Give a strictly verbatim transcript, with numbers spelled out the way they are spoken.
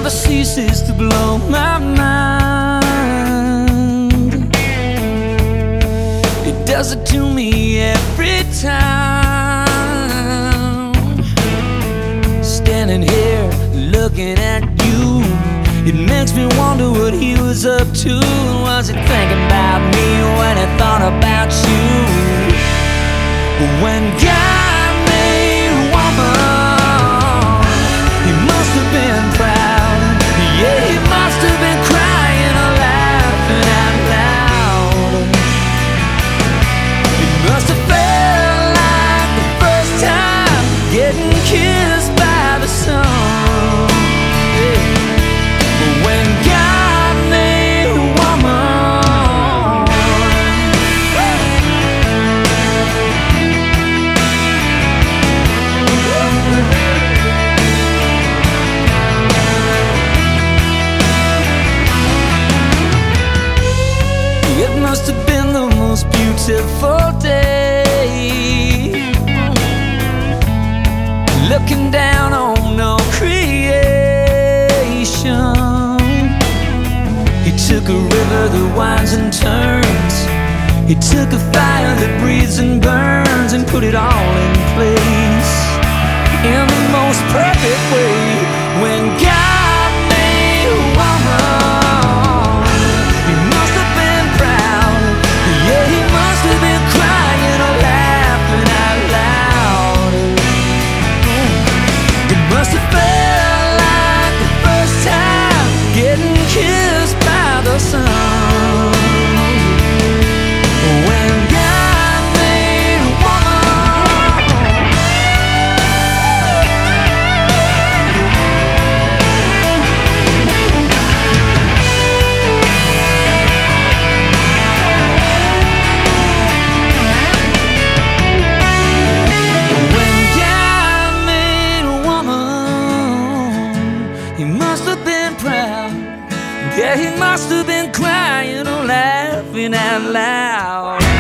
never ceases to blow my mind. It does it to me every time. Standing here looking at you, it makes me wonder what he was up to. Was he thinking about me when he thought about you? When God made a woman, he must have been proud. Yeah, he must have been crying or laughing out loud. It must have felt like the first time getting kissed by the sun. When God made a woman, it must have been the most beautiful day, looking down on no creation. He took a river that winds and turns. He took a fire that breathes and burns and put it all in place in the most perfect way. When God made a woman, he must have been proud. Yeah, he must have been crying or laughing out loud. It must have felt like the first time getting kissed by the sun. When God made a When God made a woman, he must have been proud. Yeah, he must have been crying or laughing out loud.